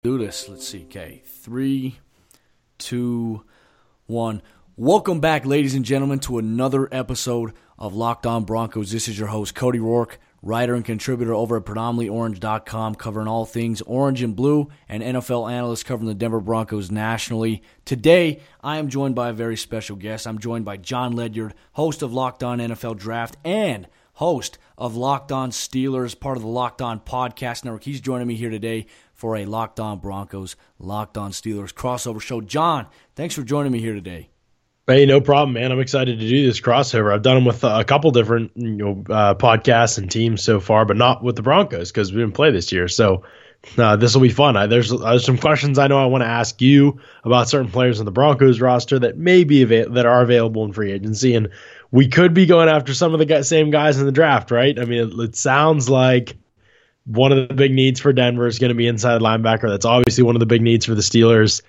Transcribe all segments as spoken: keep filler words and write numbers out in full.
Do this. Let's see. Okay. Three, two, one. Welcome back, ladies and gentlemen, to another episode of Locked On Broncos. This is your host, Cody Rourke, writer and contributor over at predominantly orange dot com, covering all things orange and blue, and N F L analyst covering the Denver Broncos nationally. Today, I am joined by a very special guest. I'm joined by John Ledyard, host of Locked On N F L Draft and host of Locked On Steelers, part of the Locked On Podcast Network. He's joining me here today for a Locked On Broncos, Locked On Steelers crossover show. John, thanks for joining me here today. Hey, no problem, man. I'm excited to do this crossover. I've done them with a couple different you know uh, podcasts and teams so far, but not with the Broncos because we didn't play this year. So uh, this will be fun. I, there's, there's some questions I know I want to ask you about certain players on the Broncos roster that may be ava- that are available in free agency, and we could be going after some of the guys, same guys in the draft, right? I mean, it, it sounds like one of the big needs for Denver is going to be inside linebacker. That's obviously one of the big needs for the Steelers.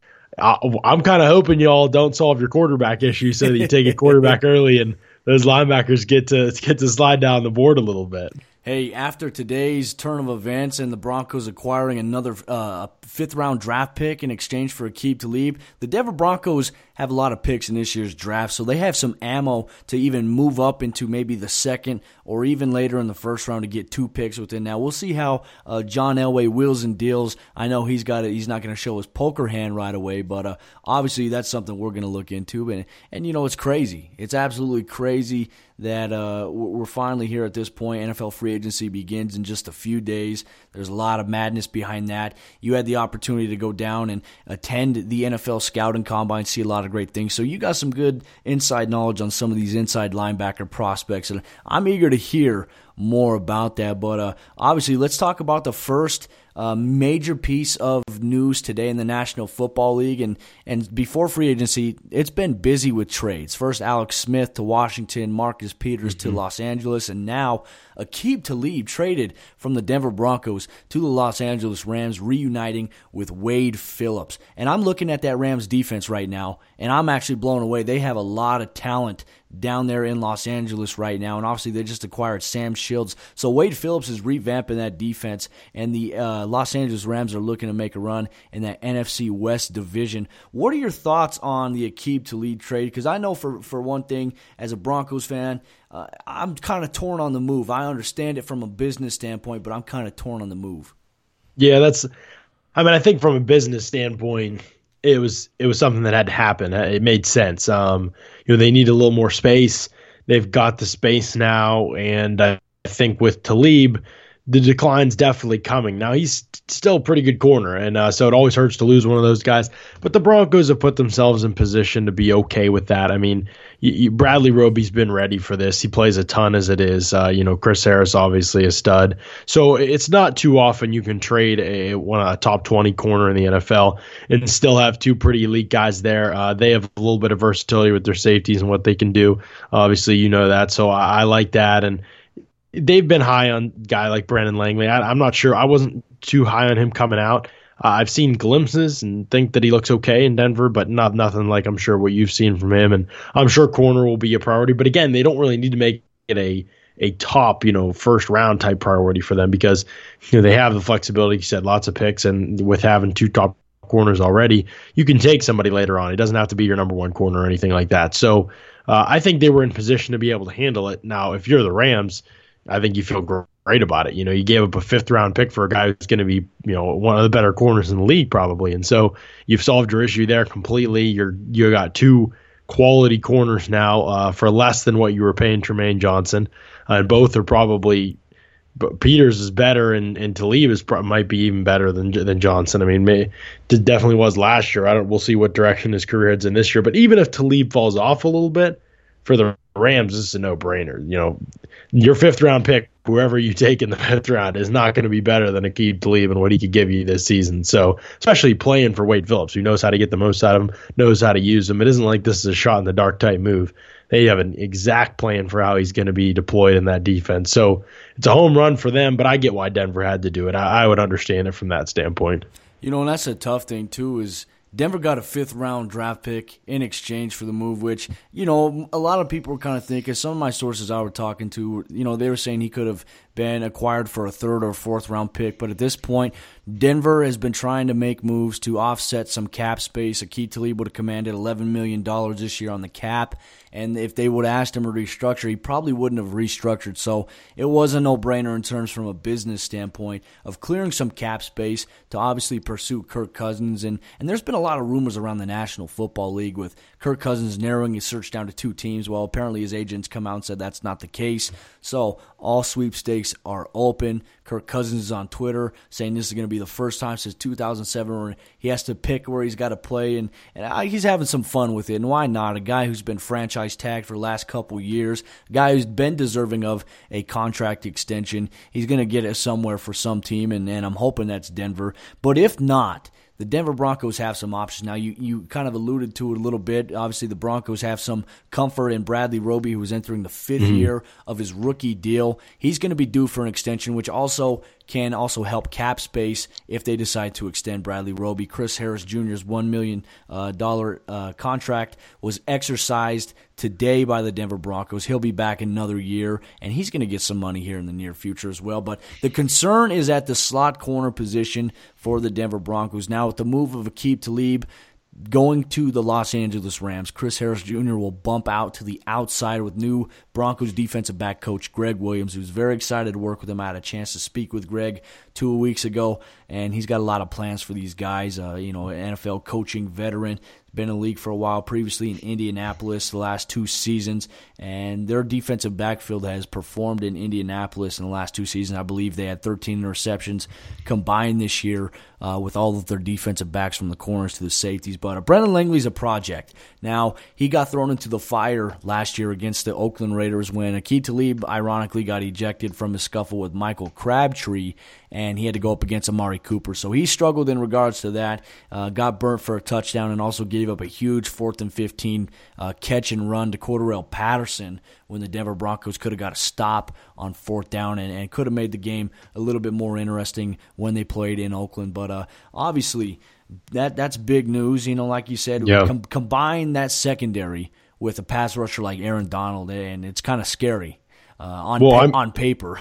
I, I'm kind of hoping y'all don't solve your quarterback issue so that you take a quarterback early and those linebackers get to get to slide down the board a little bit. Hey, after today's turn of events and the Broncos acquiring another uh, fifth-round draft pick in exchange for Aqib Talib, the Denver Broncos have a lot of picks in this year's draft, so they have some ammo to even move up into maybe the second or even later in the first round to get two picks within. Now, we'll see how uh, John Elway wheels and deals. I know he's got it. He's not going to show his poker hand right away, but uh, obviously that's something we're going to look into. And, and, you know, it's crazy. It's absolutely crazy that uh, we're finally here at this point. N F L free agency begins in just a few days. There's a lot of madness behind that. You had the opportunity to go down and attend the N F L Scouting Combine, see a lot of great things. So you got some good inside knowledge on some of these inside linebacker prospects, and I'm eager to hear more about that. But uh, obviously, let's talk about the first uh, major piece of news today in the National Football League. And, and before free agency, it's been busy with trades. First, Alex Smith to Washington, Marcus Peters mm-hmm. to Los Angeles, and now Aqib Talib traded from the Denver Broncos to the Los Angeles Rams, reuniting with Wade Phillips. And I'm looking at that Rams defense right now, and I'm actually blown away. They have a lot of talent down there in Los Angeles right now, and obviously they just acquired Sam Shields. So Wade Phillips is revamping that defense, and the uh, Los Angeles Rams are looking to make a run in that N F C West division. What are your thoughts on the Aqib Talib trade? Because I know for, for one thing, as a Broncos fan, uh, I'm kind of torn on the move. I understand it from a business standpoint, but I'm kind of torn on the move. Yeah, that's – I mean, I think from a business standpoint – It was it was something that had to happen. It made sense. Um, you know, they need a little more space. They've got the space now, and I think with Talib, the decline's definitely coming. Now he's still a pretty good corner, and uh, so it always hurts to lose one of those guys. But the Broncos have put themselves in position to be okay with that. I mean, you, you, Bradley Roby's been ready for this. He plays a ton as it is. Uh, you know, Chris Harris obviously a stud. So it's not too often you can trade a one a top twenty corner in the N F L and still have two pretty elite guys there. Uh, they have a little bit of versatility with their safeties and what they can do. Obviously, you know that. So I, I like that. And they've been high on a guy like Brandon Langley. I, I'm not sure. I wasn't too high on him coming out. Uh, I've seen glimpses and think that he looks okay in Denver, but not nothing like I'm sure what you've seen from him. And I'm sure corner will be a priority. But again, they don't really need to make it a a top, you know, first round type priority for them because you know they have the flexibility. You said lots of picks, and with having two top corners already, you can take somebody later on. It doesn't have to be your number one corner or anything like that. So uh, I think they were in position to be able to handle it. Now, if you're the Rams, I think you feel great about it. You know, you gave up a fifth round pick for a guy who's going to be, you know, one of the better corners in the league probably. And so you've solved your issue there completely. You're, you got two quality corners now uh, for less than what you were paying Tremaine Johnson. Uh, and both are probably, but Peters is better and, and Talib is pro- might be even better than than Johnson. I mean, may, it definitely was last year. I don't, we'll see what direction his career heads in this year. But even if Talib falls off a little bit, for the Rams, this is a no-brainer. You know, your fifth-round pick, whoever you take in the fifth round, is not going to be better than Aqib Talib and what he could give you this season. So, especially playing for Wade Phillips, who knows how to get the most out of him, knows how to use him. It isn't like this is a shot-in-the-dark type move. They have an exact plan for how he's going to be deployed in that defense. So, it's a home run for them, but I get why Denver had to do it. I, I would understand it from that standpoint. You know, and that's a tough thing, too, is Denver got a fifth-round draft pick in exchange for the move, which, you know, a lot of people were kind of thinking. Some of my sources I were talking to, you know, they were saying he could have been acquired for a third or fourth-round pick. But at this point, Denver has been trying to make moves to offset some cap space. Aqib Talib would have commanded eleven million dollars this year on the cap, and if they would have asked him to restructure, he probably wouldn't have restructured. So it was a no-brainer in terms from a business standpoint of clearing some cap space to obviously pursue Kirk Cousins. And, and there's been a lot of rumors around the National Football League with Kirk Cousins narrowing his search down to two teams. Well, apparently his agents come out and said that's not the case. So all sweepstakes are open. Kirk Cousins is on Twitter saying this is going to be the first time since two thousand seven where he has to pick where he's got to play, and, and he's having some fun with it. And why not? A guy who's been franchise tagged for the last couple years, a guy who's been deserving of a contract extension, he's going to get it somewhere for some team, and, and I'm hoping that's Denver. But if not, the Denver Broncos have some options. Now, you, you kind of alluded to it a little bit. Obviously, the Broncos have some comfort in Bradley Roby, who is entering the fifth mm-hmm. year of his rookie deal. He's going to be due for an extension, which also can also help cap space if they decide to extend Bradley Roby. Chris Harris Junior's one million dollars uh, uh, contract was exercised today by the Denver Broncos. He'll be back another year, and he's going to get some money here in the near future as well. But the concern is at the slot corner position for the Denver Broncos. Now, with the move of Aqib Talib going to the Los Angeles Rams, Chris Harris Junior will bump out to the outside with new Broncos defensive back coach Greg Williams, who's very excited to work with him. I had a chance to speak with Greg two weeks ago, and he's got a lot of plans for these guys. Uh, you know, an N F L coaching veteran, been in the league for a while, previously in Indianapolis the last two seasons, and their defensive backfield has performed in Indianapolis in the last two seasons. I believe they had thirteen interceptions combined this year uh, with all of their defensive backs from the corners to the safeties. But uh, Brendan Langley's a project. Now, he got thrown into the fire last year against the Oakland Raiders when Aqib Talib ironically got ejected from a scuffle with Michael Crabtree, and he had to go up against Amari Cooper. So he struggled in regards to that, uh, got burnt for a touchdown, and also gave up a huge fourth and fifteen uh, catch and run to Cordarrelle Patterson when the Denver Broncos could have got a stop on fourth down and, and could have made the game a little bit more interesting when they played in Oakland. But uh, obviously, that that's big news. You know, like you said, yeah. com- combine that secondary with a pass rusher like Aaron Donald, and it's kind of scary uh, on well, pa- on paper.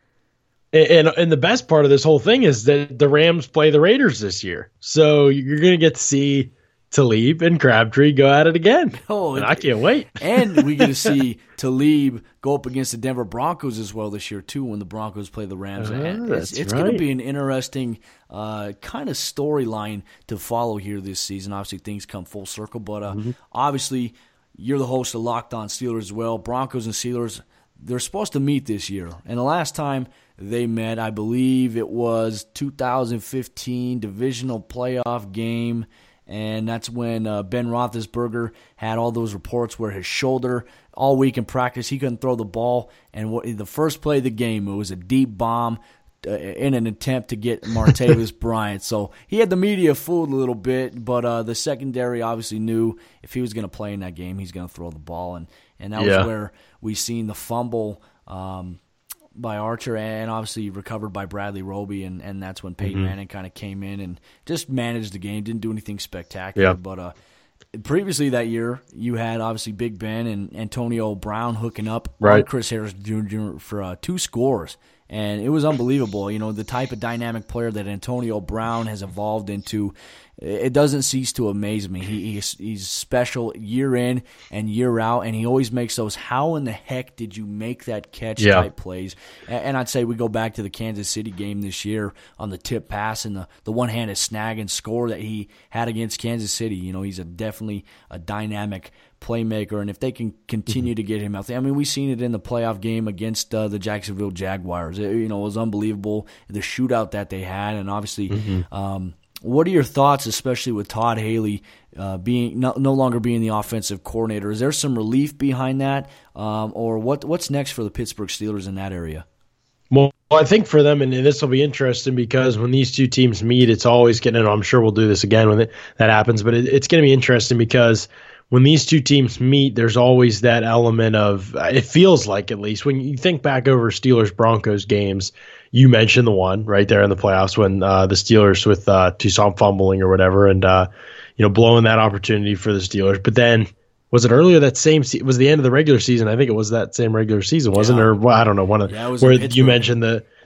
And and the best part of this whole thing is that the Rams play the Raiders this year, so you're going to get to see Talib and Crabtree go at it again. Oh, and I can't wait. And we get to see Talib go up against the Denver Broncos as well this year too when the Broncos play the Rams. Uh, and it's it's right. going to be an interesting uh, kind of storyline to follow here this season. Obviously, things come full circle, but uh, mm-hmm. obviously you're the host of Locked On Steelers as well. Broncos and Steelers, they're supposed to meet this year, and the last time they met, I believe it was two thousand fifteen divisional playoff game. And that's when uh, Ben Roethlisberger had all those reports where his shoulder, all week in practice, he couldn't throw the ball. And what, the first play of the game, it was a deep bomb uh, in an attempt to get Martavis Bryant. So he had the media fooled a little bit, but uh, the secondary obviously knew if he was going to play in that game, he's going to throw the ball. And, and that yeah. was where we seen the fumble um, by Archer and obviously recovered by Bradley Roby, and, and that's when Peyton mm-hmm. Manning kind of came in and just managed the game, didn't do anything spectacular. Yep. But uh, previously that year, you had obviously Big Ben and Antonio Brown hooking up right. on Chris Harris Junior for uh, two scores. And it was unbelievable, you know, the type of dynamic player that Antonio Brown has evolved into. It doesn't cease to amaze me. He, he's, he's special year in and year out, and he always makes those how in the heck did you make that catch yeah. type plays. And, and I'd say we go back to the Kansas City game this year on the tip pass and the, the one-handed snag and score that he had against Kansas City. You know, he's a, definitely a dynamic playmaker, and if they can continue mm-hmm. to get him healthy, I mean, we've seen it in the playoff game against uh, the Jacksonville Jaguars. It, you know, it was unbelievable, the shootout that they had, and obviously mm-hmm. um, what are your thoughts, especially with Todd Haley uh, being no, no longer being the offensive coordinator? Is there some relief behind that, um, or what? What's next for the Pittsburgh Steelers in that area? Well, I think for them, and this will be interesting because when these two teams meet, it's always getting. And I'm sure we'll do this again when it, that happens, but it, it's going to be interesting because when these two teams meet, there's always that element of, it feels like at least, when you think back over Steelers-Broncos games, you mentioned the one right there in the playoffs when uh, the Steelers with uh, Toussaint fumbling or whatever and, uh, you know, blowing that opportunity for the Steelers. But then, was it earlier that same se- was the end of the regular season? I think it was that same regular season, wasn't yeah. it? Or well, I don't know, one of yeah, where you mentioned the, the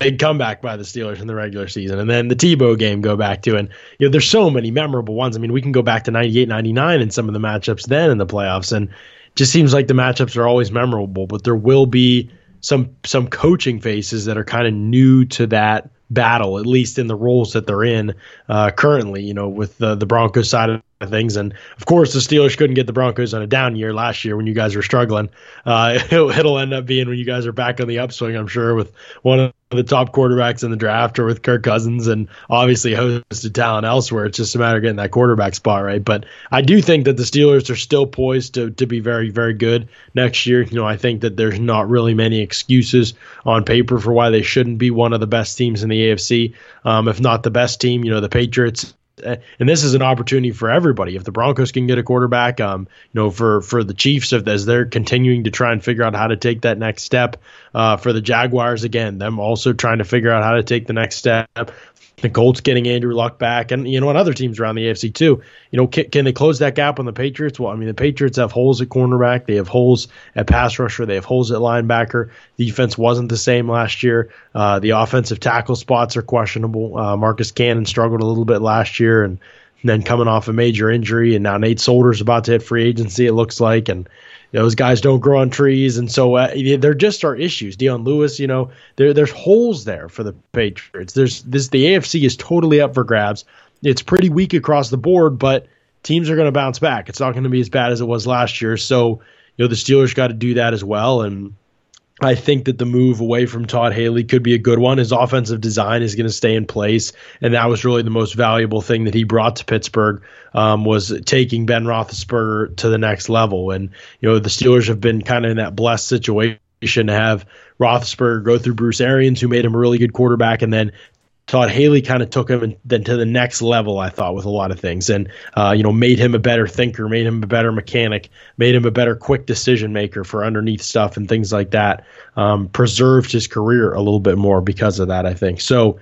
big comeback by the Steelers in the regular season. And then the Tebow game go back to. And, you know, there's so many memorable ones. I mean, we can go back to ninety-eight, ninety-nine and some of the matchups then in the playoffs. And it just seems like the matchups are always memorable. But there will be some some coaching faces that are kind of new to that battle, at least in the roles that they're in uh, currently, you know, with the, the Broncos side of things. And of course, the Steelers couldn't get the Broncos on a down year last year when you guys were struggling. Uh, it'll, it'll end up being when you guys are back on the upswing, I'm sure, with one of the top quarterbacks in the draft or with Kirk Cousins and obviously hosted talent elsewhere. It's just a matter of getting that quarterback spot right. But I do think that the Steelers are still poised to, to be very, very good next year. You know, I think that there's not really many excuses on paper for why they shouldn't be one of the best teams in the A F C, um, if not the best team. You know, the Patriots. And this is an opportunity for everybody. If the Broncos can get a quarterback, um, you know, for for the Chiefs, if as they're continuing to try and figure out how to take that next step, uh, for the Jaguars, again, them also trying to figure out how to take the next step. The Colts getting Andrew Luck back, and you know, and other teams around the A F C too. You know, can, can they close that gap on the Patriots? Well, I mean, the Patriots have holes at cornerback, they have holes at pass rusher, they have holes at linebacker. The defense wasn't the same last year. Uh, the offensive tackle spots are questionable. Uh, Marcus Cannon struggled a little bit last year, and, and then coming off a major injury, and now Nate Solder's about to hit free agency, it looks like, and those guys don't grow on trees, and so uh, there just are issues. Dion Lewis, you know, there there's holes there for the Patriots. There's this the A F C is totally up for grabs. It's pretty weak across the board, but teams are going to bounce back. It's not going to be as bad as it was last year. So, you know, the Steelers got to do that as well, and I think that the move away from Todd Haley could be a good one. His offensive design is going to stay in place, and that was really the most valuable thing that he brought to Pittsburgh, um, was taking Ben Roethlisberger to the next level. And, you know, the Steelers have been kind of in that blessed situation to have Roethlisberger go through Bruce Arians, who made him a really good quarterback, and then Todd Haley kind of took him and then to the next level, I thought, with a lot of things, and uh, you know, made him a better thinker, made him a better mechanic, made him a better quick decision maker for underneath stuff and things like that. Um, preserved his career a little bit more because of that, I think. So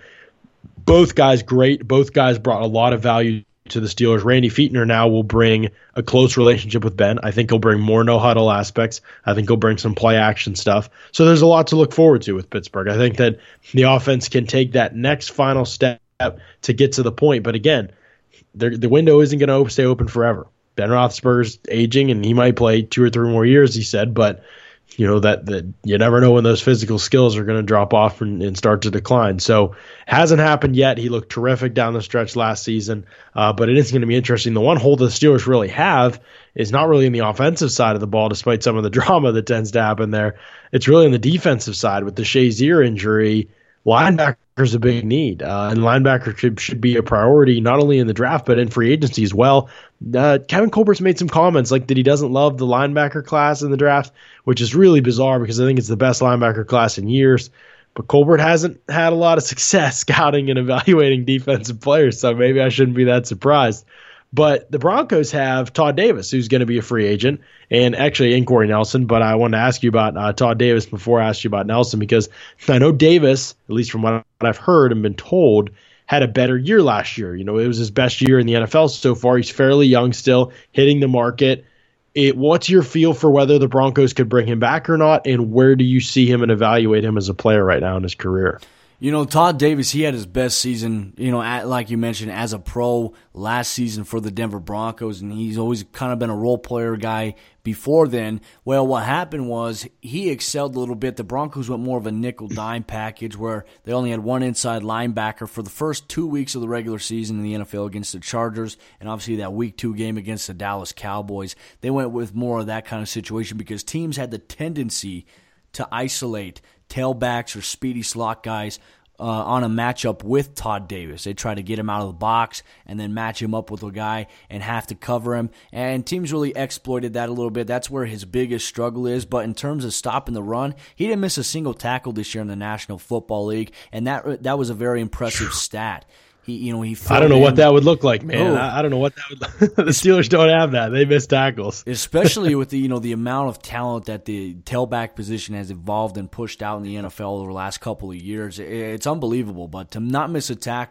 both guys great. Both guys brought a lot of value to the Steelers. Randy Fichtner now will bring a close relationship with Ben. I think he'll bring more no-huddle aspects. I think he'll bring some play-action stuff. So there's a lot to look forward to with Pittsburgh. I think that the offense can take that next final step to get to the point. But again, the window isn't going to stay open forever. Ben Roethlisberger's aging, and he might play two or three more years, he said, but you know, that, that you never know when those physical skills are going to drop off and, and start to decline. So hasn't happened yet. He looked terrific down the stretch last season, uh, but it is going to be interesting. The one hole the Steelers really have is not really in the offensive side of the ball, despite some of the drama that tends to happen there. It's really in the defensive side with the Shazier injury. Linebacker's a big need, uh, and linebacker should, should be a priority not only in the draft but in free agency as well. Uh, Kevin Colbert's made some comments like that he doesn't love the linebacker class in the draft, which is really bizarre because I think it's the best linebacker class in years. But Colbert hasn't had a lot of success scouting and evaluating defensive players, so maybe I shouldn't be that surprised. But the Broncos have Todd Davis, who's going to be a free agent, and actually in Corey Nelson. But I wanted to ask you about uh, Todd Davis before I asked you about Nelson, because I know Davis, at least from what I've heard and been told, had a better year last year. You know, it was his best year in the N F L so far. He's fairly young still, hitting the market. It, what's your feel for whether the Broncos could bring him back or not, and where do you see him and evaluate him as a player right now in his career? You know, Todd Davis, he had his best season, you know, at, like you mentioned, as a pro last season for the Denver Broncos, and he's always kind of been a role player guy before then. Well, what happened was he excelled a little bit. The Broncos went more of a nickel-dime package where they only had one inside linebacker for the first two weeks of the regular season in the N F L against the Chargers, and obviously that week two game against the Dallas Cowboys. They went with more of that kind of situation because teams had the tendency to isolate tailbacks or speedy slot guys uh, on a matchup with Todd Davis. They try to get him out of the box and then match him up with a guy and have to cover him. And teams really exploited that a little bit. That's where his biggest struggle is. But in terms of stopping the run, he didn't miss a single tackle this year in the National Football League, and that that was a very impressive stat. He, you know, he I don't know in. what that would look like, man. Oh. I, I don't know what that would. The Steelers don't have that. They miss tackles, especially with the you know the amount of talent that the tailback position has evolved and pushed out in the N F L over the last couple of years. It's unbelievable. But to not miss a tackle,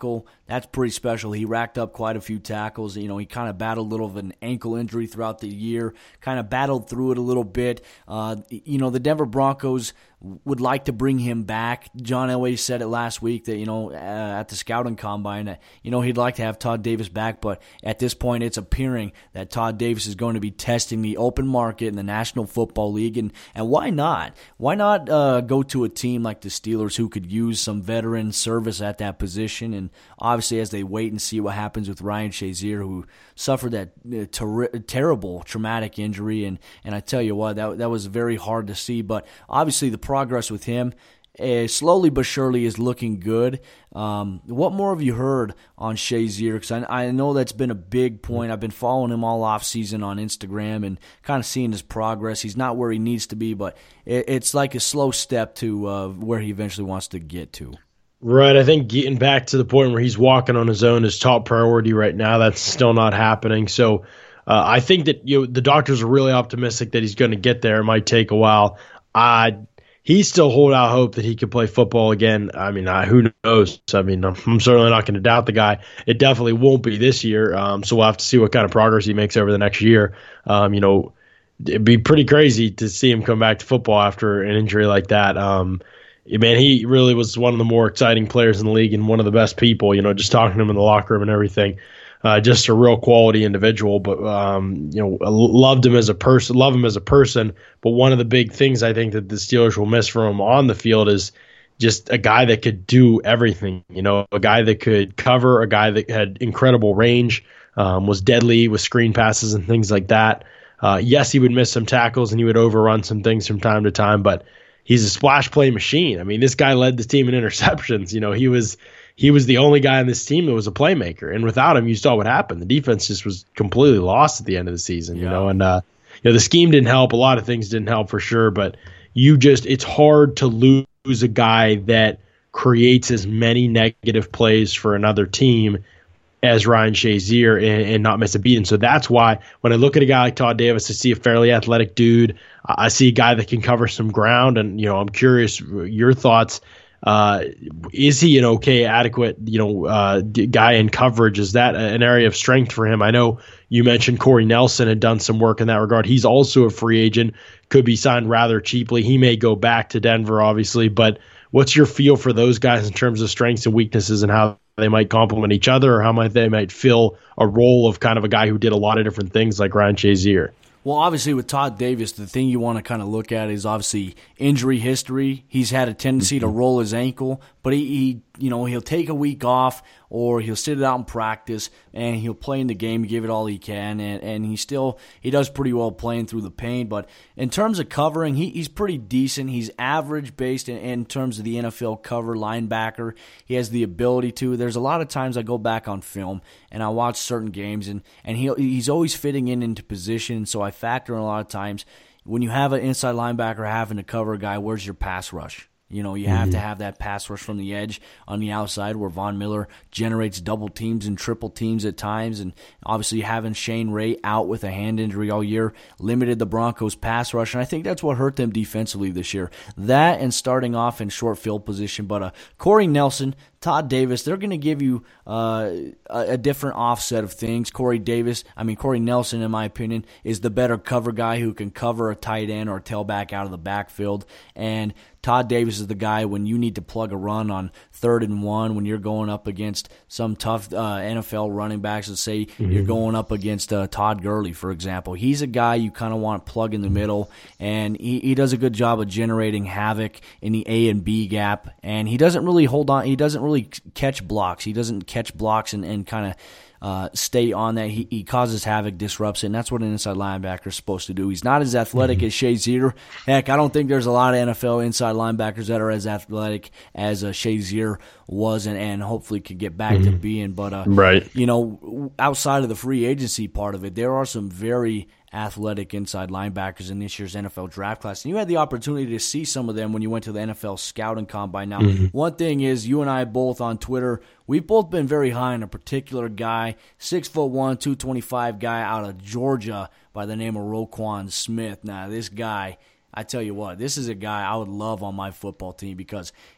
that's pretty special. He racked up quite a few tackles. You know, he kind of battled a little of an ankle injury throughout the year, kind of battled through it a little bit. Uh, you know, the Denver Broncos would like to bring him back. John Elway said it last week that, you know, uh, at the scouting combine, that, you know, he'd like to have Todd Davis back, but at this point it's appearing that Todd Davis is going to be testing the open market in the National Football League, and, and why not? Why not uh, go to a team like the Steelers who could use some veteran service at that position? And obviously as they wait and see what happens with Ryan Shazier, who suffered that uh, ter- terrible traumatic injury, and, and I tell you what, that, that was very hard to see, but obviously the progress with him, uh, slowly but surely, is looking good. Um, what more have you heard on Shazier? Because I, I know that's been a big point. I've been following him all off season on Instagram and kind of seeing his progress. He's not where he needs to be, but it, it's like a slow step to uh, where he eventually wants to get to. Right. I think getting back to the point where he's walking on his own is top priority right now. That's still not happening. So uh, I think that you know, the doctors are really optimistic that he's going to get there. It might take a while. I He still hold out hope that he could play football again. I mean, uh, who knows? I mean, I'm, I'm certainly not going to doubt the guy. It definitely won't be this year. Um, so we'll have to see what kind of progress he makes over the next year. Um, you know, it'd be pretty crazy to see him come back to football after an injury like that. Um, man, he really was one of the more exciting players in the league and one of the best people. You know, just talking to him in the locker room and everything. Uh, just a real quality individual, but um, you know, loved him as a person, love him as a person. But one of the big things I think that the Steelers will miss from him on the field is just a guy that could do everything. You know, a guy that could cover, a guy that had incredible range, um, was deadly with screen passes and things like that. Uh, yes, he would miss some tackles and he would overrun some things from time to time, but he's a splash play machine. I mean, this guy led the team in interceptions. You know, he was. He was the only guy on this team that was a playmaker, and without him, you saw what happened. The defense just was completely lost at the end of the season, you yeah. know. And uh, you know, the scheme didn't help. A lot of things didn't help for sure, but you just—it's hard to lose a guy that creates as many negative plays for another team as Ryan Shazier and, and not miss a beat. And so that's why when I look at a guy like Todd Davis, I see a fairly athletic dude. I see a guy that can cover some ground, and you know, I'm curious your thoughts. Uh, is he an okay, adequate, you know, uh, guy in coverage? Is that an area of strength for him? I know you mentioned Corey Nelson had done some work in that regard. He's also a free agent, could be signed rather cheaply. He may go back to Denver, obviously, but what's your feel for those guys in terms of strengths and weaknesses and how they might complement each other, or how might they might fill a role of kind of a guy who did a lot of different things like Ryan Shazier? Well, obviously with Todd Davis, the thing you want to kind of look at is obviously injury history. He's had a tendency mm-hmm. to roll his ankle, but he, he, you know, he'll take a week off or he'll sit it out in practice and he'll play in the game, give it all he can, and, and he still he does pretty well playing through the pain. But in terms of covering, he, he's pretty decent. He's average based in, in terms of the N F L cover linebacker. He has the ability to. There's a lot of times I go back on film and I watch certain games, and, and he he's always fitting in into position, so I factor in a lot of times when you have an inside linebacker having to cover a guy, where's your pass rush? You know, you mm-hmm. have to have that pass rush from the edge on the outside where Von Miller generates double teams and triple teams at times. And obviously having Shane Ray out with a hand injury all year limited the Broncos' pass rush. And I think that's what hurt them defensively this year. That and starting off in short field position. But uh, Corey Nelson, Todd Davis, they're going to give you uh, a, a different offset of things. Corey Davis, I mean, Corey Nelson, in my opinion, is the better cover guy who can cover a tight end or a tailback out of the backfield. And Todd Davis is the guy when you need to plug a run on third and one, when you're going up against some tough uh, N F L running backs. Let's say mm-hmm. you're going up against uh, Todd Gurley, for example. He's a guy you kind of want to plug in the middle, and he, he does a good job of generating havoc in the A and B gap. And he doesn't really hold on. He doesn't really catch blocks. He doesn't catch blocks and, and kind of Uh, stay on that. He, he causes havoc, disrupts it, and that's what an inside linebacker is supposed to do. He's not as athletic mm-hmm. as Shazier. Heck, I don't think there's a lot of N F L inside linebackers that are as athletic as uh, Shazier was, and, and hopefully could get back mm-hmm. to being. But, uh, right. you know, outside of the free agency part of it, there are some very athletic inside linebackers in this year's N F L draft class. And you had the opportunity to see some of them when you went to the N F L scouting combine. Now, mm-hmm. one thing is you and I both on Twitter, we've both been very high on a particular guy, six foot one, two twenty-five guy out of Georgia by the name of Roquan Smith. Now, this guy, I tell you what, this is a guy I would love on my football team because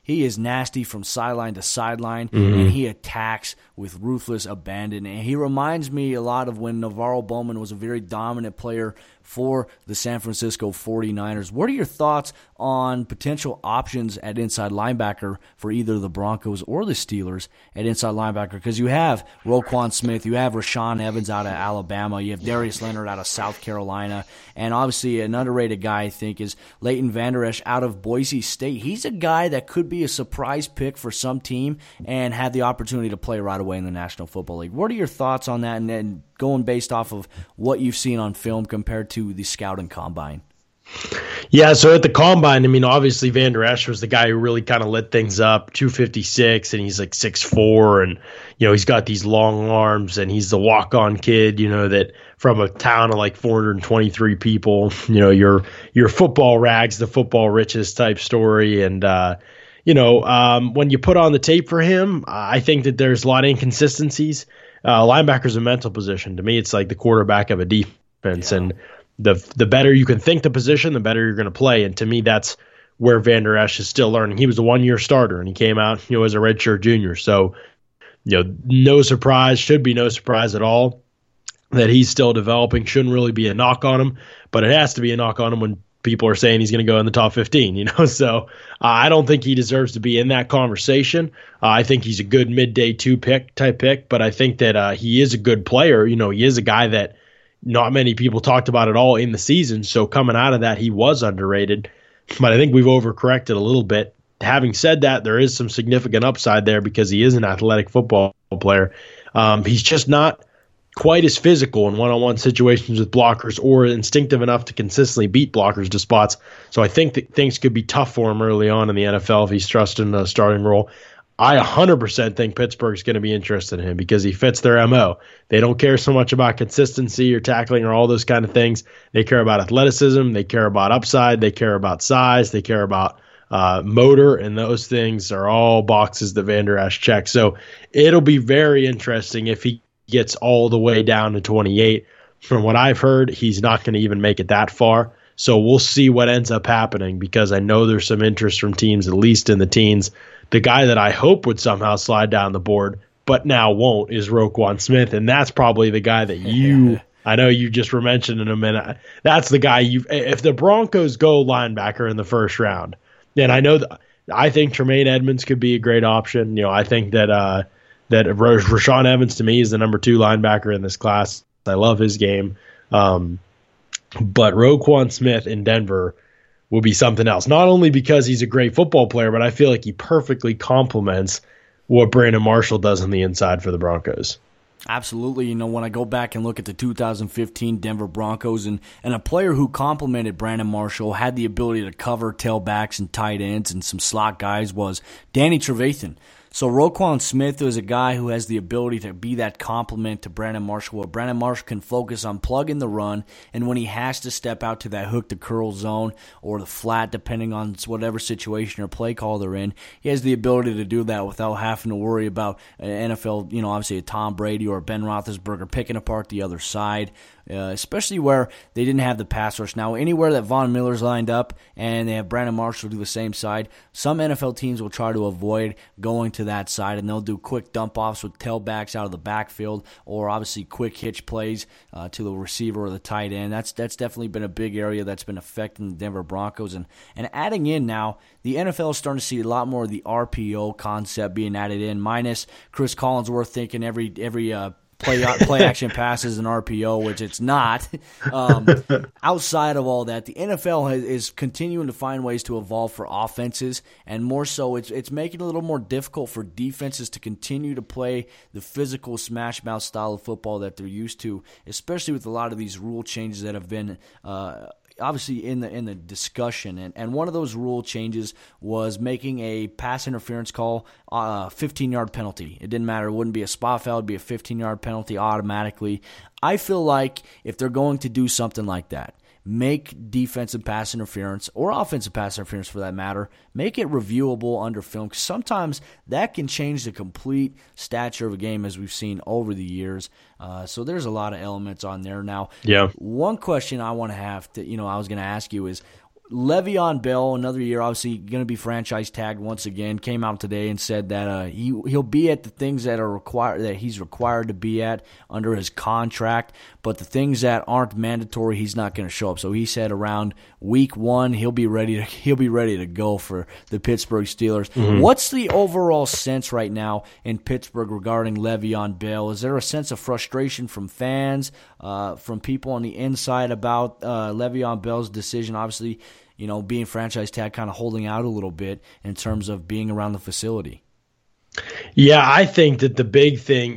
he is nasty from sideline to sideline, Mm-hmm. and he attacks with ruthless abandon. And he reminds me a lot of when Navarro Bowman was a very dominant player for the San Francisco forty-niners. What are your thoughts on potential options at inside linebacker for either the Broncos or the Steelers at inside linebacker? Because you have Roquan Smith, you have Rashaan Evans out of Alabama, you have Darius Leonard out of South Carolina, and obviously an underrated guy, I think, is Leighton Vander Esch out of Boise State. He's a guy that could be a surprise pick for some team and have the opportunity to play right away in the National Football League. What are your thoughts on that, and then going based off of what you've seen on film compared to the scout and combine? Yeah, so at the combine, I mean, obviously Vander Esch was the guy who really kind of lit things up, two fifty-six, and he's like six foot four, and, you know, he's got these long arms, and he's the walk-on kid, you know, that from a town of like four hundred twenty-three people, you know, your your football rags, the football riches type story, and, uh, you know, um, when you put on the tape for him, I think that there's a lot of inconsistencies. Uh, linebacker's a mental position. To me, it's like the quarterback of a defense, yeah. and the the better you can think the position, the better you're going to play. And to me, that's where Vander Esch is still learning. He was a one-year starter, and he came out, you know, as a redshirt junior. So, you know, no surprise, should be no surprise at all that he's still developing. Shouldn't really be a knock on him, but it has to be a knock on him when people are saying he's going to go in the top fifteen, you know. So uh, I don't think he deserves to be in that conversation. Uh, I think he's a good midday two pick type pick, but I think that uh, he is a good player. You know, he is a guy that not many people talked about at all in the season. So coming out of that, he was underrated, but I think we've overcorrected a little bit. Having said that, there is some significant upside there because he is an athletic football player. Um, he's just not quite as physical in one-on-one situations with blockers or instinctive enough to consistently beat blockers to spots. So I think that things could be tough for him early on in the N F L if he's thrust in a starting role. I one hundred percent think Pittsburgh's going to be interested in him because he fits their M O. They don't care so much about consistency or tackling or all those kind of things. They care about athleticism. They care about upside. They care about size. They care about uh, motor, and those things are all boxes that Vander Esch checks. So it'll be very interesting if he gets all the way down to twenty-eight. From what I've heard, he's not going to even make it that far. So we'll see what ends up happening because I know there's some interest from teams, at least in the teens. The guy that I hope would somehow slide down the board, but now won't, is Roquan Smith, and that's probably the guy that you – I know you just were mentioning him, and that's the guy you – if the Broncos go linebacker in the first round, then I know that I think Tremaine Edmonds could be a great option. You know, I think that uh, that Rashaan Evans to me is the number two linebacker in this class. I love his game. Um, but Roquan Smith in Denver – will be something else. Not only because he's a great football player, but I feel like he perfectly complements what Brandon Marshall does on the inside for the Broncos. Absolutely. You know, when I go back and look at the two thousand fifteen Denver Broncos and, and a player who complemented Brandon Marshall, had the ability to cover tailbacks and tight ends and some slot guys, was Danny Trevathan. So Roquan Smith is a guy who has the ability to be that complement to Brandon Marshall, where Brandon Marshall can focus on plugging the run, and when he has to step out to that hook to curl zone or the flat, depending on whatever situation or play call they're in, he has the ability to do that without having to worry about an N F L, you know, obviously a Tom Brady or a Ben Roethlisberger picking apart the other side. Uh, especially where they didn't have the pass rush. Now, anywhere that Von Miller's lined up and they have Brandon Marshall do the same side, some N F L teams will try to avoid going to that side, and they'll do quick dump-offs with tailbacks out of the backfield or obviously quick hitch plays uh, to the receiver or the tight end. That's that's definitely been a big area that's been affecting the Denver Broncos. And, and adding in now, the N F L is starting to see a lot more of the R P O concept being added in, minus Chris Collinsworth thinking every every uh, Play play action passes an R P O, which it's not. Um, outside of all that, the N F L has, is continuing to find ways to evolve for offenses, and more so, it's it's making it a little more difficult for defenses to continue to play the physical smash mouth style of football that they're used to, especially with a lot of these rule changes that have been uh, obviously in the in the discussion. And, and one of those rule changes was making a pass interference call a fifteen-yard penalty. It didn't matter. It wouldn't be a spot foul. It would be a fifteen-yard penalty automatically. I feel like if they're going to do something like that, make defensive pass interference, or offensive pass interference for that matter, make it reviewable under film, because sometimes that can change the complete stature of a game, as we've seen over the years. Uh, so there's a lot of elements on there. Now, yeah. One question I want to have to, you know, I was going to ask you is, Le'Veon Bell, another year, obviously going to be franchise tagged once again. Came out today and said that uh, he he'll be at the things that are required that he's required to be at under his contract, but the things that aren't mandatory, he's not going to show up. So he said around week one, he'll be ready to he'll be ready to go for the Pittsburgh Steelers. Mm-hmm. What's the overall sense right now in Pittsburgh regarding Le'Veon Bell? Is there a sense of frustration from fans, uh, from people on the inside about uh, Le'Veon Bell's decision? Obviously, you know, being franchise tag, kind of holding out a little bit in terms of being around the facility. Yeah, I think that the big thing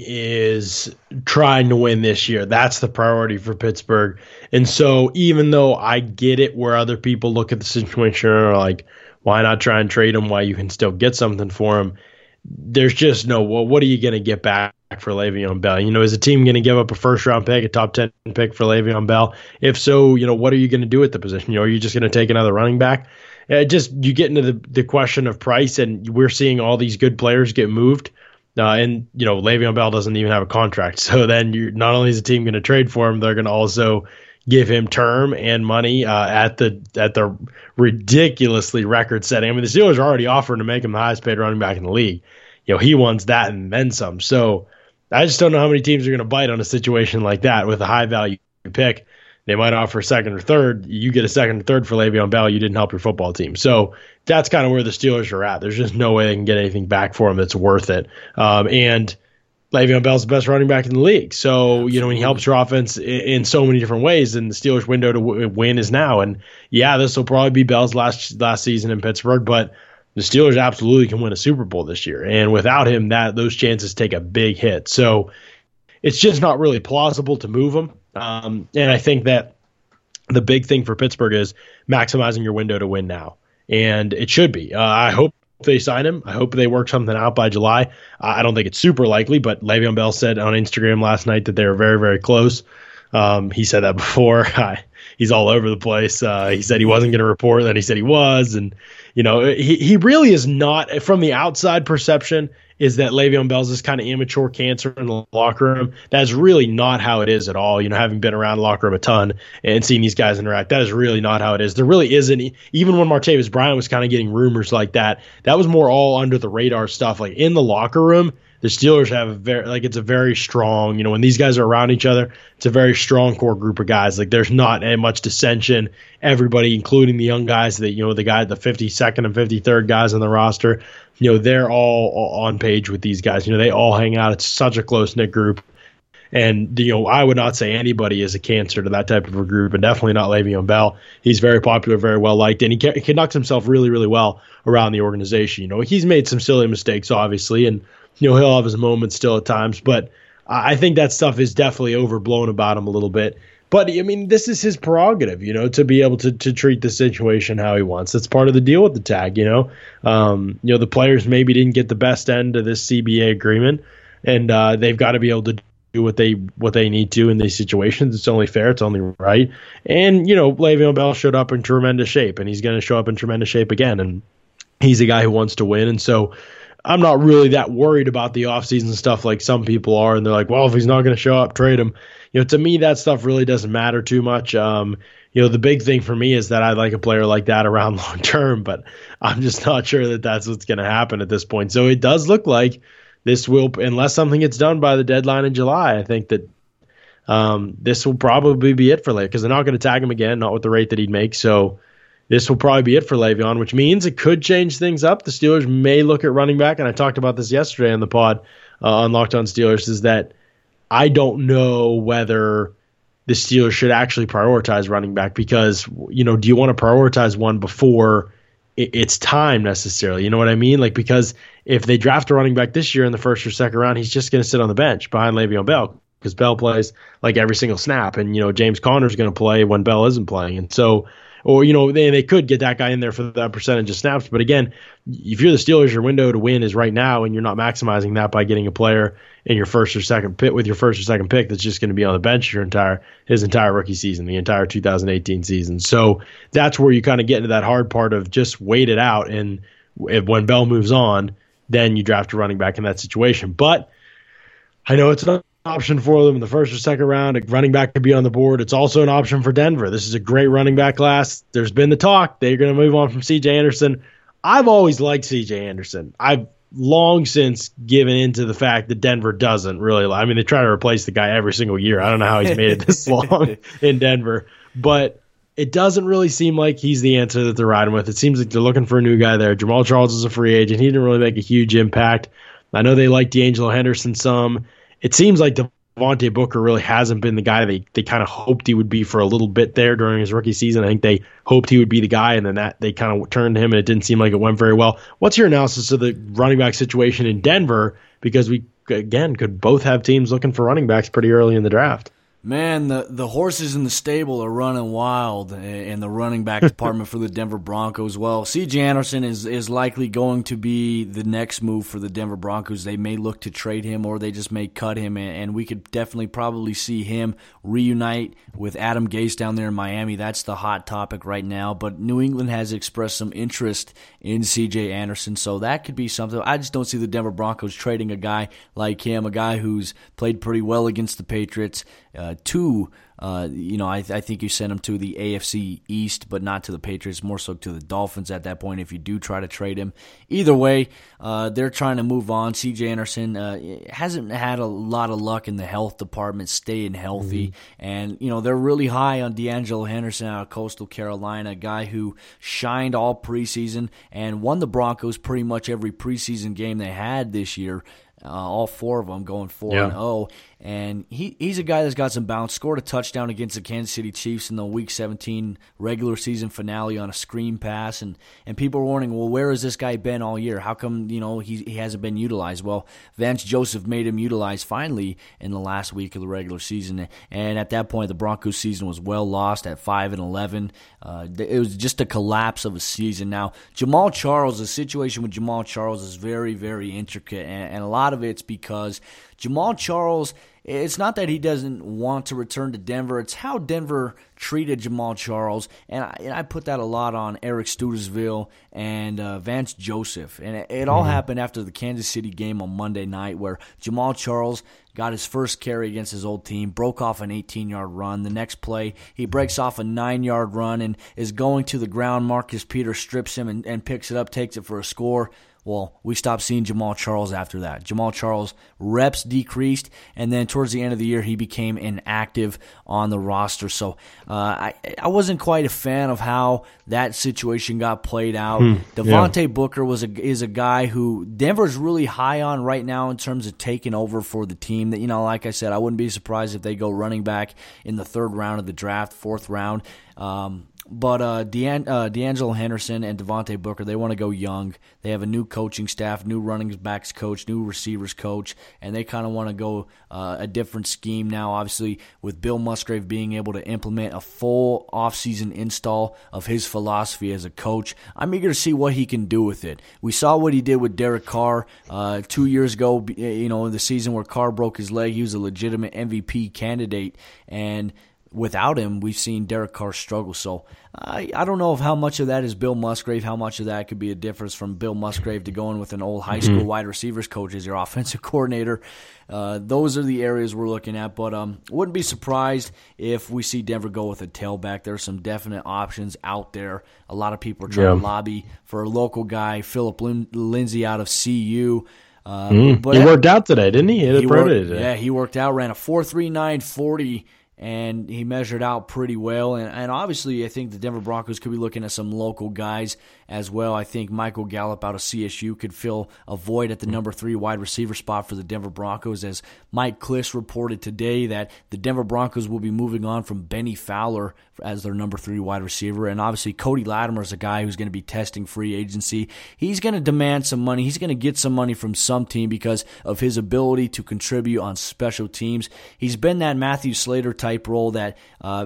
is trying to win this year. That's the priority for Pittsburgh. And so even though I get it where other people look at the situation and are like, why not try and trade him while you can still get something for him? There's just no, well, what are you going to get back for Le'Veon Bell? You know, is a team going to give up a first round pick, a top ten pick for Le'Veon Bell? If so, you know, what are you going to do at the position? You know, are you just going to take another running back? It just, you get into the, the question of price, and we're seeing all these good players get moved. Uh, and, you know, Le'Veon Bell doesn't even have a contract. So then you're not only is the team going to trade for him, they're going to also give him term and money uh, at the at the ridiculously record setting. I mean, the Steelers are already offering to make him the highest paid running back in the league. You know, he wants that and then some. So I just don't know how many teams are going to bite on a situation like that with a high value pick. They might offer a second or third. You get a second or third for Le'Veon Bell, you didn't help your football team. So that's kind of where the Steelers are at. There's just no way they can get anything back for him that's worth it. Um, and Le'Veon Bell's the best running back in the league. So, Absolutely. you know, when he helps your offense in, in so many different ways, and the Steelers' window to w- win is now. And, yeah, this will probably be Bell's last last season in Pittsburgh, but the Steelers absolutely can win a Super Bowl this year. And without him, that those chances take a big hit. So it's just not really plausible to move him. Um, and I think that the big thing for Pittsburgh is maximizing your window to win now. And it should be. Uh, I hope they sign him. I hope they work something out by July. I don't think it's super likely, but Le'Veon Bell said on Instagram last night that they were very, very close. Um, he said that before. He's all over the place. Uh, he said he wasn't going to report, then he said he was. And, you know, he, he really is not, from the outside perception, is that Le'Veon Bell's this kind of immature cancer in the locker room. That's really not how it is at all. You know, having been around the locker room a ton and seeing these guys interact, that is really not how it is. There really isn't, even when Martavis Bryant was kind of getting rumors like that, that was more all under the radar stuff. Like in the locker room, the Steelers have a very, like, it's a very strong, you know, when these guys are around each other, it's a very strong core group of guys. Like there's not much dissension. Everybody, including the young guys that, you know, the guy, the fifty-second and fifty-third guys on the roster, you know, they're all, all on page with these guys. You know, they all hang out. It's such a close knit group. And, you know, I would not say anybody is a cancer to that type of a group, and definitely not Le'Veon Bell. He's very popular, very well liked, and he, he conducts himself really, really well around the organization. You know, he's made some silly mistakes, obviously, and, you know, he'll have his moments still at times, but I think that stuff is definitely overblown about him a little bit. But, I mean, this is his prerogative, you know, to be able to to treat the situation how he wants. That's part of the deal with the tag, you know. Um, you know, the players maybe didn't get the best end of this C B A agreement, and uh, they've got to be able to do what they what they need to in these situations. It's only fair. It's only right. And, you know, Le'Veon Bell showed up in tremendous shape, and he's going to show up in tremendous shape again. And he's a guy who wants to win. And so I'm not really that worried about the offseason stuff like some people are. And they're like, well, if he's not going to show up, trade him. You know, to me, that stuff really doesn't matter too much. Um, you know, the big thing for me is that I'd like a player like that around long term, but I'm just not sure that that's what's going to happen at this point. So it does look like this will, unless something gets done by the deadline in July, I think that um, this will probably be it for Le'Veon, because they're not going to tag him again, not with the rate that he'd make. So this will probably be it for Le'Veon, which means it could change things up. The Steelers may look at running back, and I talked about this yesterday on the pod uh, on Locked On Steelers, is that I don't know whether the Steelers should actually prioritize running back, because, you know, do you want to prioritize one before it's time necessarily? You know what I mean? Like, because if they draft a running back this year in the first or second round, he's just going to sit on the bench behind Le'Veon Bell, because Bell plays like every single snap, and, you know, James Conner's going to play when Bell isn't playing. And so, or, you know, they, they could get that guy in there for that percentage of snaps. But again, if you're the Steelers, your window to win is right now, and you're not maximizing that by getting a player in your first or second pick with your first or second pick that's just going to be on the bench your entire his entire rookie season, the entire two thousand eighteen season. So that's where you kind of get into that hard part of just wait it out, and if, when Bell moves on, then you draft a running back in that situation. But I know it's not option for them in the first or second round. A running back could be on the board. It's also an option for Denver. This is a great running back class. There's been the talk they're going to move on from C J Anderson. I've always liked C J Anderson. I've long since given into the fact that Denver doesn't really. I mean, they try to replace the guy every single year. I don't know how he's made it this long in Denver, but it doesn't really seem like he's the answer that they're riding with. It seems like they're looking for a new guy there. Jamal Charles is a free agent. He didn't really make a huge impact. I know they like D'Angelo Henderson some. It seems like Devontae Booker really hasn't been the guy they, they kind of hoped he would be for a little bit there during his rookie season. I think they hoped he would be the guy, and then that they kind of turned to him, and it didn't seem like it went very well. What's your analysis of the running back situation in Denver? Because we, again, could both have teams looking for running backs pretty early in the draft. Man, the, the horses in the stable are running wild in the running back department for the Denver Broncos. Well, C J Anderson is, is likely going to be the next move for the Denver Broncos. They may look to trade him, or they just may cut him, and, and we could definitely probably see him reunite with Adam Gase down there in Miami. That's the hot topic right now, but New England has expressed some interest in C J Anderson, so that could be something. I just don't see the Denver Broncos trading a guy like him, a guy who's played pretty well against the Patriots, uh, to, uh, you know, I, I think you sent him to the A F C East, but not to the Patriots, more so to the Dolphins at that point if you do try to trade him. Either way, uh, they're trying to move on. C J Anderson uh, hasn't had a lot of luck in the health department, staying healthy, mm-hmm. and, you know, they're really high on D'Angelo Henderson out of Coastal Carolina, a guy who shined all preseason and won the Broncos pretty much every preseason game they had this year. Uh, all four of them going four and oh, and he he's a guy that's got some bounce. Scored a touchdown against the Kansas City Chiefs in the Week seventeen regular season finale on a screen pass, and and people were wondering, well, where has this guy been all year? How come, you know, he he hasn't been utilized? Well, Vance Joseph made him utilized finally in the last week of the regular season, and at that point, the Broncos season was well lost at five and eleven. Uh, it was just a collapse of a season. Now, Jamal Charles, the situation with Jamal Charles is very, very intricate, and, and a lot of it's because Jamal Charles, it's not that he doesn't want to return to Denver. It's how Denver treated Jamal Charles, and I, and I put that a lot on Eric Studesville and uh, Vance Joseph. And it, it all mm-hmm. happened after the Kansas City game on Monday night, where Jamal Charles got his first carry against his old team, broke off an eighteen-yard run. The next play, he breaks off a nine-yard run and is going to the ground. Marcus Peters strips him and, and picks it up, takes it for a score. Well, we stopped seeing Jamal Charles after that. Jamal Charles' reps decreased, and then towards the end of the year, he became inactive on the roster. So uh, I, I wasn't quite a fan of how that situation got played out. Hmm, Devontae yeah. Booker was a, is a guy who Denver's really high on right now in terms of taking over for the team. That, you know, like I said, I wouldn't be surprised if they go running back in the third round of the draft, fourth round. Um, But uh, Dean, uh, D'Angelo Henderson and Devontae Booker, they want to go young. They have a new coaching staff, new running backs coach, new receivers coach, and they kind of want to go uh, a different scheme now, obviously, with Bill Musgrave being able to implement a full offseason install of his philosophy as a coach. I'm eager to see what he can do with it. We saw what he did with Derek Carr uh, two years ago, you know, the season where Carr broke his leg. He was a legitimate M V P candidate, and without him, we've seen Derek Carr struggle. So I, I don't know if how much of that is Bill Musgrave, how much of that could be a difference from Bill Musgrave to going with an old high school mm-hmm. wide receivers coach as your offensive coordinator. Uh, those are the areas we're looking at. But um, wouldn't be surprised if we see Denver go with a tailback. There are some definite options out there. A lot of people are trying yeah. to lobby for a local guy, Philip Lin- Lindsay out of C U. Uh, mm. but he worked out today, didn't he? He, he worked, today. Yeah, he worked out, ran a four three nine forty. And he measured out pretty well. And, and obviously, I think the Denver Broncos could be looking at some local guys as well. I think Michael Gallup out of C S U could fill a void at the number three wide receiver spot for the Denver Broncos, as Mike Kliss reported today that the Denver Broncos will be moving on from Benny Fowler as their number three wide receiver. And obviously, Cody Latimer is a guy who's going to be testing free agency. He's going to demand some money. He's going to get some money from some team because of his ability to contribute on special teams. He's been that Matthew Slater type role that uh,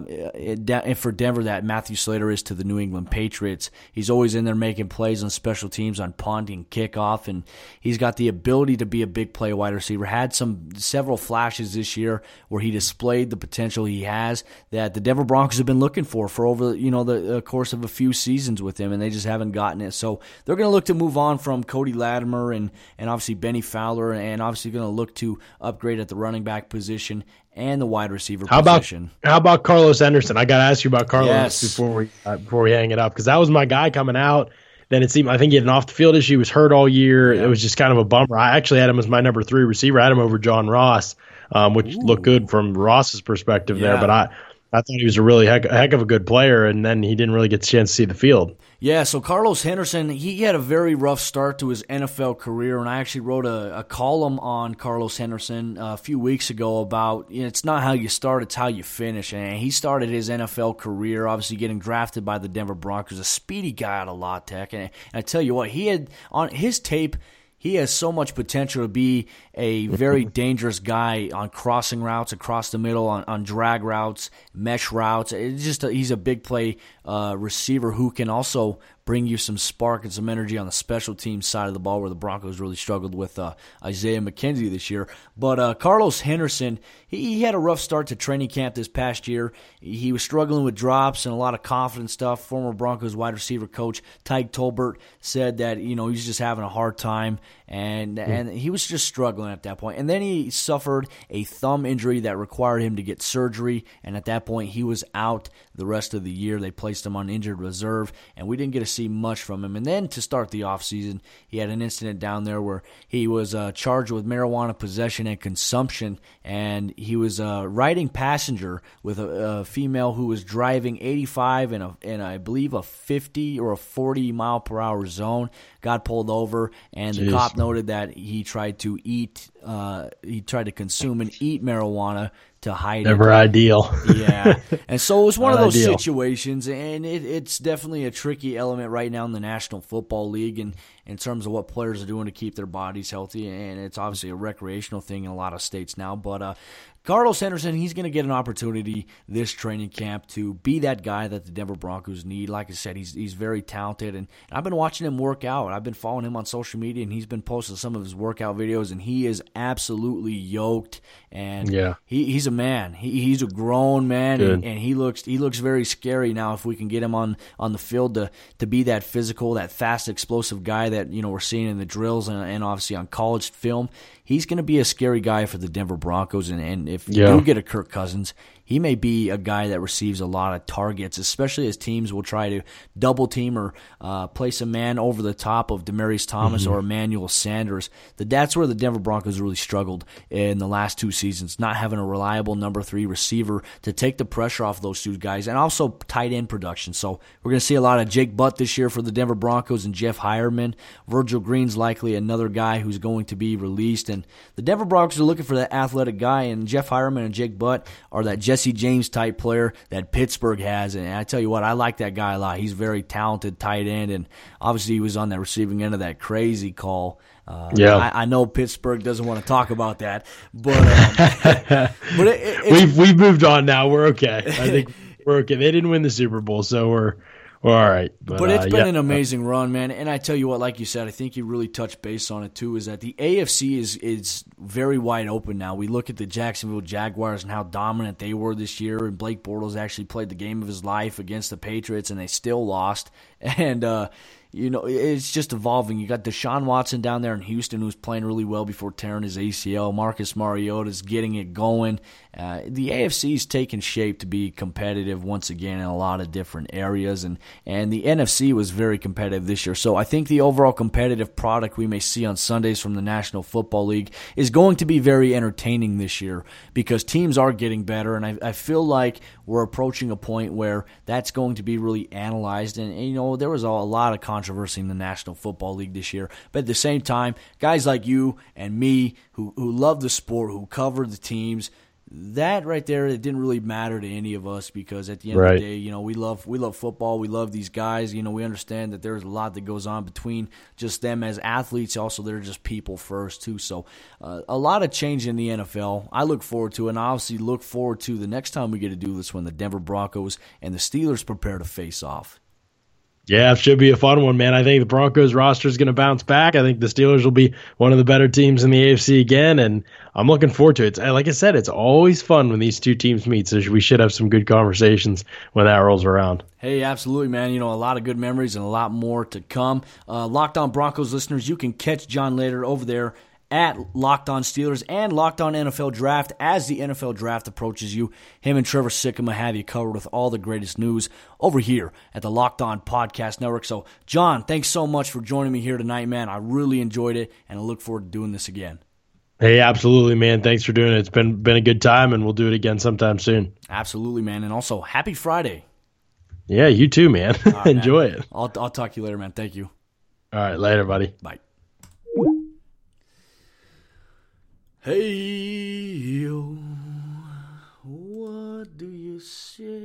for Denver that Matthew Slater is to the New England Patriots. He's always in there making plays on special teams, on punt and kickoff, and he's got the ability to be a big play wide receiver. Had some several flashes this year where he displayed the potential he has that the Denver Broncos have been looking for for over you know the course of a few seasons with him, and they just haven't gotten it. So they're going to look to move on from Cody Latimer and and obviously Benny Fowler, and obviously going to look to upgrade at the running back position and the wide receiver how position. About, how about Carlos Henderson? I got to ask you about Carlos yes. before we uh, before we hang it up, because that was my guy coming out. Then it seemed I think he had an off the field issue. He was hurt all year. Yeah. It was just kind of a bummer. I actually had him as my number three receiver. I had him over John Ross, um, which Ooh. looked good from Ross's perspective yeah. there. But I. I thought he was a really heck, a heck of a good player, and then he didn't really get the chance to see the field. Yeah, so Carlos Henderson, he had a very rough start to his N F L career, and I actually wrote a, a column on Carlos Henderson a few weeks ago about, you know, it's not how you start, it's how you finish. And he started his N F L career, obviously getting drafted by the Denver Broncos, a speedy guy out of La Tech. And, and I tell you what, he had on his tape, he has so much potential to be a very dangerous guy on crossing routes, across the middle, on, on drag routes, mesh routes. It's just a, he's a big play uh, receiver who can also bring you some spark and some energy on the special teams side of the ball, where the Broncos really struggled with uh, Isaiah McKenzie this year. But uh, Carlos Henderson, he, he had a rough start to training camp this past year. He was struggling with drops and a lot of confidence stuff. Former Broncos wide receiver coach Tyke Tolbert said that, you know, he's just having a hard time, and and he was just struggling at that point. And then he suffered a thumb injury that required him to get surgery, and at that point he was out the rest of the year. They placed him on injured reserve, and we didn't get to see much from him. And then to start the offseason, he had an incident down there where he was uh, charged with marijuana possession and consumption, and he was a uh, riding passenger with a, a female who was driving eighty-five in, a, in I believe a fifty or a forty mile per hour zone. Got pulled over, and Jeez. the cop noted that he tried to eat, uh, he tried to consume and eat marijuana to hide Never it. Never ideal. Yeah. And so it was one of those ideal. situations, and it, it's definitely a tricky element right now in the National Football League, and in terms of what players are doing to keep their bodies healthy, and it's obviously a recreational thing in a lot of states now. But uh, Carlos Henderson, he's going to get an opportunity this training camp to be that guy that the Denver Broncos need. Like I said, he's he's very talented, and I've been watching him work out. I've been following him on social media, and he's been posting some of his workout videos, and he is absolutely yoked, and yeah. he, he's a man. He, he's a grown man, and, and he looks he looks very scary now if we can get him on, on the field to, to be that physical, that fast, explosive guy that, you know, we're seeing in the drills and, and obviously on college film. He's going to be a scary guy for the Denver Broncos, and, and if you yeah. do get a Kirk Cousins, he may be a guy that receives a lot of targets, especially as teams will try to double team or uh, place a man over the top of Demaryius Thomas mm-hmm. or Emmanuel Sanders. That's where the Denver Broncos really struggled in the last two seasons, not having a reliable number three receiver to take the pressure off those two guys, and also tight end production. So we're going to see a lot of Jake Butt this year for the Denver Broncos and Jeff Hireman. Virgil Green's likely another guy who's going to be released, and the Denver Broncos are looking for that athletic guy, and Jeff Hireman and Jake Butt are that Jesse James type player that Pittsburgh has, and I tell you what, I like that guy a lot. He's very talented tight end, and obviously he was on the receiving end of that crazy call. Uh, yeah, I, I know Pittsburgh doesn't want to talk about that, but um, but it, it, we've we've moved on now. We're okay. I think we're okay. They didn't win the Super Bowl, so we're. Well, all right. But, but it's uh, been yeah. an amazing run, man. And I tell you what, like you said, I think you really touched base on it too, is that the A F C is is very wide open now. We look at the Jacksonville Jaguars and how dominant they were this year, and Blake Bortles actually played the game of his life against the Patriots, and they still lost. And, uh, you know, it's just evolving. You got Deshaun Watson down there in Houston, who's playing really well before tearing his A C L. Marcus Mariota's getting it going. Uh, the A F C is taking shape to be competitive once again in a lot of different areas, and, and the N F C was very competitive this year. So I think the overall competitive product we may see on Sundays from the National Football League is going to be very entertaining this year, because teams are getting better, and I, I feel like we're approaching a point where that's going to be really analyzed. And, and you know, there was a, a lot of controversy in the National Football League this year, but at the same time, guys like you and me who, who love the sport, who cover the teams, that right there, it didn't really matter to any of us because at the end right. of the day, you know, we love we love football. We love these guys. You know, we understand that there's a lot that goes on between just them as athletes. Also, they're just people first, too. So uh, a lot of change in the N F L. I look forward to it, and I obviously look forward to the next time we get to do this when the Denver Broncos and the Steelers prepare to face off. Yeah, it should be a fun one, man. I think the Broncos roster is going to bounce back. I think the Steelers will be one of the better teams in the A F C again, and I'm looking forward to it. Like I said, it's always fun when these two teams meet, so we should have some good conversations when that rolls around. Hey, absolutely, man. You know, a lot of good memories and a lot more to come. Uh, Locked On Broncos listeners, you can catch John later over there at Locked On Steelers and Locked On N F L Draft as the N F L Draft approaches you. Him and Trevor Sikkema have you covered with all the greatest news over here at the Locked On Podcast Network. So, John, thanks so much for joining me here tonight, man. I really enjoyed it, and I look forward to doing this again. Hey, absolutely, man. Thanks for doing it. It's been been a good time, and we'll do it again sometime soon. Absolutely, man. And also, happy Friday. Yeah, you too, man. Right, enjoy man. it. I'll, I'll talk to you later, man. Thank you. All right, later, buddy. Bye. Hey, yo, what do you say?